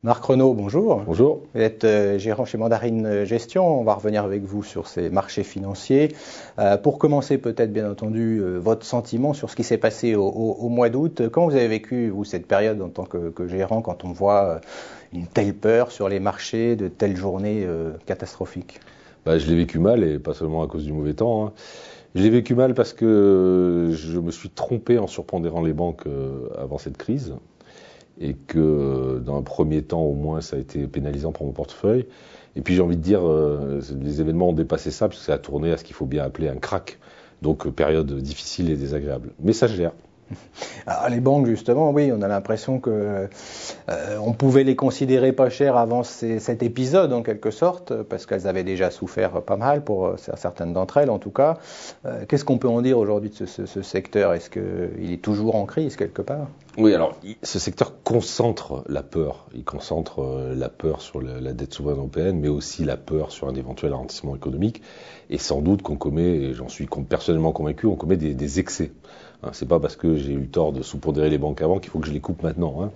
Marc Renaud, bonjour. Bonjour. Vous êtes gérant chez Mandarine Gestion. On va revenir avec vous sur ces marchés financiers. Pour commencer, peut-être bien entendu, votre sentiment sur ce qui s'est passé au mois d'août. Comment vous avez vécu, vous, cette période en tant que gérant, quand on voit une telle peur sur les marchés, de telles journées catastrophiques? Je l'ai vécu mal, et pas seulement à cause du mauvais temps. Je l'ai vécu mal parce que je me suis trompé en surpondérant les banques avant cette crise. Et que dans un premier temps, au moins, ça a été pénalisant pour mon portefeuille. Et puis j'ai envie de dire, les événements ont dépassé ça, parce que ça a tourné à ce qu'il faut bien appeler un crack. Donc période difficile et désagréable. Mais ça se gère. Alors, les banques, justement, oui, on a l'impression que on pouvait les considérer pas chères avant cet épisode, en quelque sorte, parce qu'elles avaient déjà souffert pas mal, pour certaines d'entre elles, en tout cas. Qu'est-ce qu'on peut en dire aujourd'hui de ce secteur? Est-ce qu'il est toujours en crise, quelque part? Oui, alors, ce secteur concentre la peur. Il concentre la peur sur la dette souveraine européenne, mais aussi la peur sur un éventuel ralentissement économique. Et sans doute qu'on commet, et j'en suis personnellement convaincu, on commet des excès. C'est pas parce que j'ai eu tort de sous-pondérer les banques avant qu'il faut que je les coupe maintenant.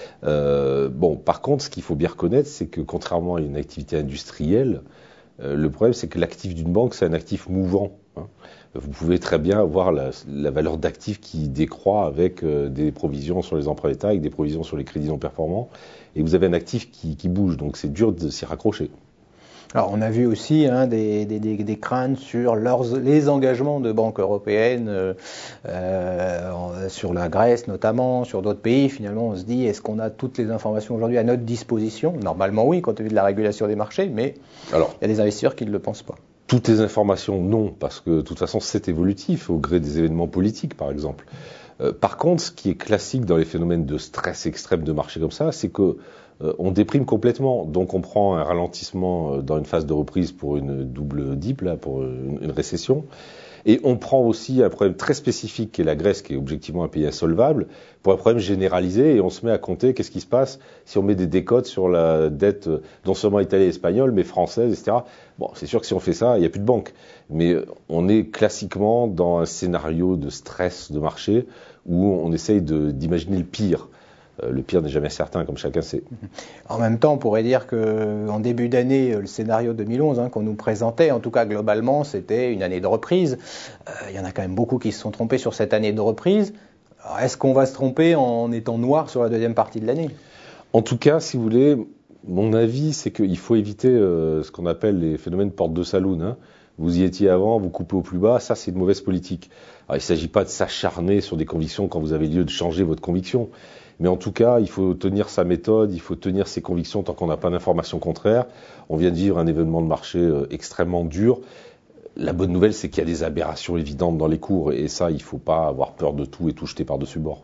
Par contre, ce qu'il faut bien reconnaître, c'est que contrairement à une activité industrielle, le problème, c'est que l'actif d'une banque, c'est un actif mouvant. Vous pouvez très bien avoir la valeur d'actif qui décroît avec des provisions sur les emprunts d'État, avec des provisions sur les crédits non performants, et vous avez un actif qui bouge, donc c'est dur de s'y raccrocher. Alors, on a vu aussi des craintes sur les engagements de banques européennes, sur la Grèce notamment, sur d'autres pays. Finalement, on se dit, est-ce qu'on a toutes les informations aujourd'hui à notre disposition? Normalement, oui, compte tenu de la régulation des marchés, mais il y a des investisseurs qui ne le pensent pas. Toutes les informations, non, parce que de toute façon, c'est évolutif, au gré des événements politiques, par exemple. Par contre, ce qui est classique dans les phénomènes de stress extrême de marché comme ça, c'est que on déprime complètement. Donc on prend un ralentissement dans une phase de reprise pour une double dip, là, pour une récession. Et on prend aussi un problème très spécifique qui est la Grèce, qui est objectivement un pays insolvable, pour un problème généralisé, et on se met à compter qu'est-ce qui se passe si on met des décotes sur la dette non seulement italienne et espagnole, mais française, etc. Bon, c'est sûr que si on fait ça, il n'y a plus de banque. Mais on est classiquement dans un scénario de stress de marché où on essaye d'imaginer le pire. Le pire n'est jamais certain, comme chacun sait. En même temps, on pourrait dire qu'en début d'année, le scénario 2011 qu'on nous présentait, en tout cas globalement, c'était une année de reprise. Il y en a quand même beaucoup qui se sont trompés sur cette année de reprise. Alors, est-ce qu'on va se tromper en étant noir sur la deuxième partie de l'année? En tout cas, si vous voulez, mon avis, c'est qu'il faut éviter ce qu'on appelle les phénomènes porte de saloon. Vous y étiez avant, vous coupez au plus bas, ça c'est une mauvaise politique. Alors, il ne s'agit pas de s'acharner sur des convictions quand vous avez lieu de changer votre conviction. Mais en tout cas, il faut tenir sa méthode, il faut tenir ses convictions tant qu'on n'a pas d'informations contraires. On vient de vivre un événement de marché extrêmement dur. La bonne nouvelle, c'est qu'il y a des aberrations évidentes dans les cours, et ça, il ne faut pas avoir peur de tout et tout jeter par-dessus bord.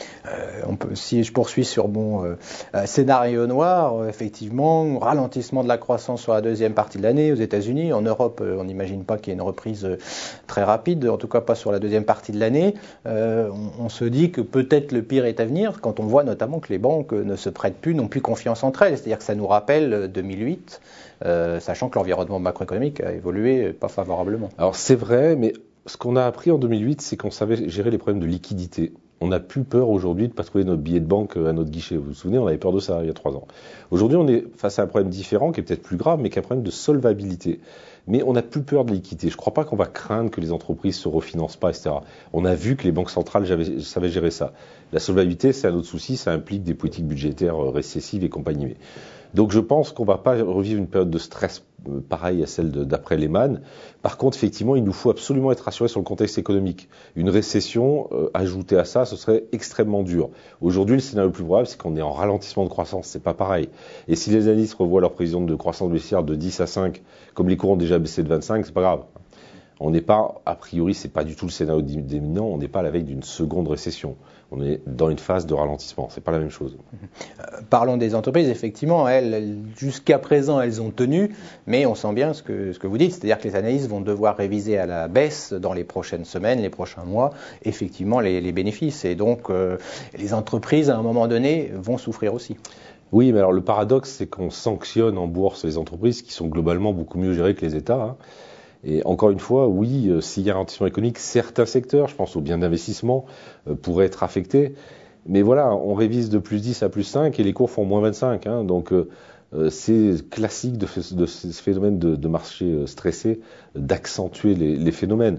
Si je poursuis sur mon scénario noir, effectivement, ralentissement de la croissance sur la deuxième partie de l'année aux États-Unis. En Europe, on n'imagine pas qu'il y ait une reprise très rapide, en tout cas pas sur la deuxième partie de l'année. On se dit que peut-être le pire est à venir, quand on voit notamment que les banques ne se prêtent plus, n'ont plus confiance entre elles. C'est-à-dire que ça nous rappelle 2008. Sachant que l'environnement macroéconomique a évolué pas favorablement. Alors c'est vrai, mais ce qu'on a appris en 2008, c'est qu'on savait gérer les problèmes de liquidité. On n'a plus peur aujourd'hui de ne pas trouver notre billet de banque à notre guichet. Vous vous souvenez, on avait peur de ça il y a 3 ans. Aujourd'hui, on est face à un problème différent, qui est peut-être plus grave, mais qui est un problème de solvabilité. Mais on n'a plus peur de liquidité. Je ne crois pas qu'on va craindre que les entreprises ne se refinancent pas, etc. On a vu que les banques centrales savaient gérer ça. La solvabilité, c'est un autre souci, ça implique des politiques budgétaires récessives et compagnie. Donc je pense qu'on ne va pas revivre une période de stress pareille à celle d'après Lehman. Par contre, effectivement, il nous faut absolument être rassurés sur le contexte économique. Une récession ajoutée à ça, ce serait extrêmement dur. Aujourd'hui, le scénario le plus probable, c'est qu'on est en ralentissement de croissance. C'est pas pareil. Et si les analystes revoient leur prévision de croissance baissière de 10 à 5, comme les cours ont déjà baissé de 25, c'est pas grave. On n'est pas, a priori, c'est pas du tout le scénario dominant, on n'est pas à la veille d'une seconde récession. On est dans une phase de ralentissement, c'est pas la même chose. Parlons des entreprises, effectivement, elles jusqu'à présent, elles ont tenu, mais on sent bien ce que vous dites, c'est-à-dire que les analystes vont devoir réviser à la baisse dans les prochaines semaines, les prochains mois, effectivement, les bénéfices. Et donc, les entreprises, à un moment donné, vont souffrir aussi. Oui, mais alors le paradoxe, c'est qu'on sanctionne en bourse les entreprises qui sont globalement beaucoup mieux gérées que les États. Et encore une fois, oui, s'il y a un ralentissement économique, certains secteurs, je pense aux biens d'investissement, pourraient être affectés. Mais voilà, on révise de plus 10 à plus 5 et les cours font moins 25. Hein, donc c'est classique de ce phénomène de marché stressé d'accentuer les phénomènes.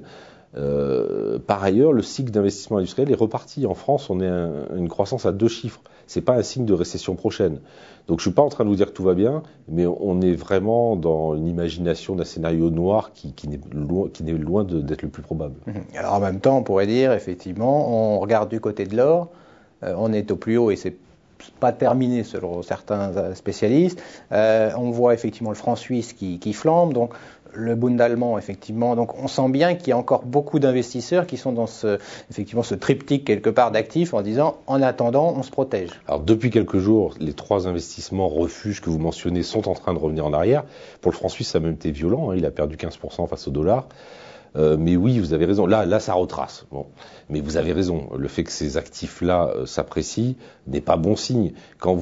Par ailleurs, le cycle d'investissement industriel est reparti. En France, on est une croissance à 2 chiffres. C'est pas un signe de récession prochaine. Donc je suis pas en train de vous dire que tout va bien, mais on est vraiment dans une imagination d'un scénario noir qui n'est loin d'être le plus probable. Alors en même temps, on pourrait dire, effectivement, on regarde du côté de l'or, on est au plus haut et c'est pas terminé selon certains spécialistes. On voit effectivement le franc suisse qui flambe, donc le Bund allemand, effectivement. Donc on sent bien qu'il y a encore beaucoup d'investisseurs qui sont dans ce triptyque quelque part d'actifs en disant en attendant, on se protège. Alors depuis quelques jours, les 3 investissements refuges que vous mentionnez sont en train de revenir en arrière. Pour le franc suisse, ça a même été violent, hein, il a perdu 15% face au dollar. Mais oui, vous avez raison. Là, ça retrace. Bon. Mais vous avez raison. Le fait que ces actifs-là s'apprécient n'est pas bon signe. Quand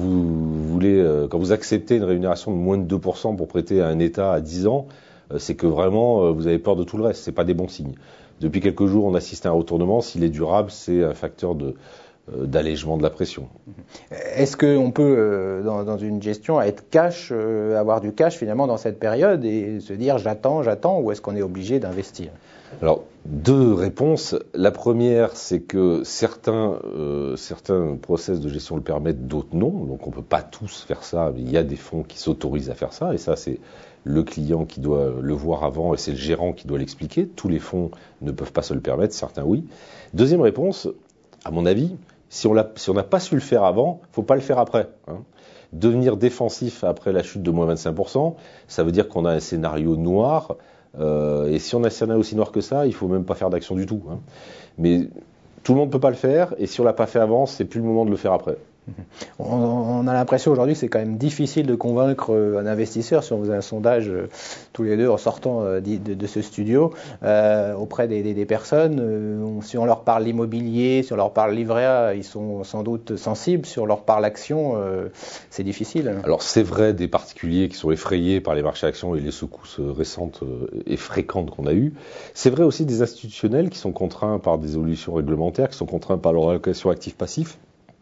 vous acceptez une rémunération de moins de 2% pour prêter à un État à 10 ans, c'est que vraiment, vous avez peur de tout le reste. C'est pas des bons signes. Depuis quelques jours, on assiste à un retournement. S'il est durable, c'est un facteur d'allègement de la pression. Est-ce qu'on peut, dans une gestion, être cash, avoir du cash finalement dans cette période et se dire j'attends, ou est-ce qu'on est obligé d'investir? Alors, 2 réponses. La première, c'est que certains process de gestion le permettent, d'autres non. Donc on ne peut pas tous faire ça, mais il y a des fonds qui s'autorisent à faire ça, et ça c'est le client qui doit le voir avant et c'est le gérant qui doit l'expliquer. Tous les fonds ne peuvent pas se le permettre, certains oui. Deuxième réponse, à mon avis, si on n'a pas su le faire avant, il ne faut pas le faire après. Hein. Devenir défensif après la chute de moins 25%, ça veut dire qu'on a un scénario noir. Et si on a un scénario aussi noir que ça, il ne faut même pas faire d'action du tout. Hein. Mais tout le monde ne peut pas le faire, et si on ne l'a pas fait avant, c'est plus le moment de le faire après. On a l'impression aujourd'hui que c'est quand même difficile de convaincre un investisseur. Si on faisait un sondage tous les deux en sortant de ce studio auprès des personnes, si on leur parle l'immobilier, si on leur parle livret A, ils sont sans doute sensibles. Si on leur parle action, c'est difficile. Alors c'est vrai des particuliers qui sont effrayés par les marchés actions et les secousses récentes et fréquentes qu'on a eues. C'est vrai aussi des institutionnels qui sont contraints par des évolutions réglementaires, qui sont contraints par leur allocation actifs-passifs.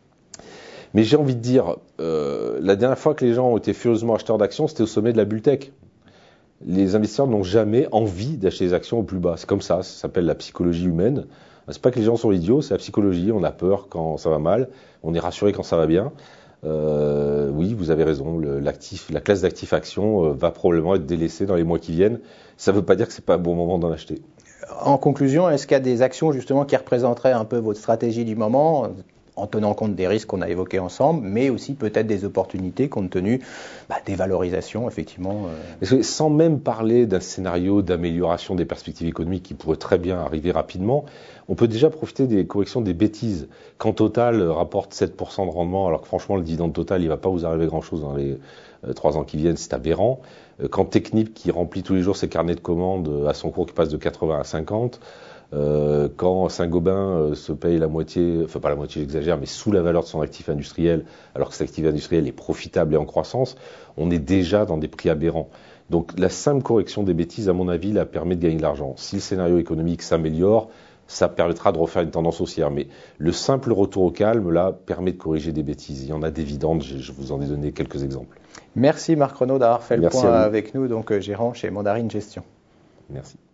Mais j'ai envie de dire, la dernière fois que les gens ont été furieusement acheteurs d'actions, c'était au sommet de la bulle tech. Les investisseurs n'ont jamais envie d'acheter des actions au plus bas. C'est comme ça s'appelle la psychologie humaine. C'est pas que les gens sont idiots, c'est la psychologie. On a peur quand ça va mal, on est rassuré quand ça va bien. Oui, vous avez raison, la classe d'actifs actions va probablement être délaissée dans les mois qui viennent. Ça ne veut pas dire que c'est pas un bon moment d'en acheter. En conclusion, est-ce qu'il y a des actions justement qui représenteraient un peu votre stratégie du moment, en tenant compte des risques qu'on a évoqués ensemble, mais aussi peut-être des opportunités compte tenu des valorisations, effectivement. Sans même parler d'un scénario d'amélioration des perspectives économiques qui pourrait très bien arriver rapidement, on peut déjà profiter des corrections des bêtises. Quand Total rapporte 7% de rendement, alors que franchement le dividende Total, il ne va pas vous arriver grand-chose dans les 3 ans qui viennent, c'est aberrant. Quand Technip, qui remplit tous les jours ses carnets de commandes à son cours qui passe de 80 à 50, quand Saint-Gobain se paye la moitié, enfin pas la moitié, j'exagère, mais sous la valeur de son actif industriel, alors que cet actif industriel est profitable et en croissance, on est déjà dans des prix aberrants. Donc la simple correction des bêtises, à mon avis, là, permet de gagner de l'argent. Si le scénario économique s'améliore, ça permettra de refaire une tendance haussière. Mais le simple retour au calme, là, permet de corriger des bêtises. Il y en a d'évidentes, je vous en ai donné quelques exemples. Merci Marc Renaud d'avoir fait le point avec nous, donc gérant chez Mandarine Gestion. Merci.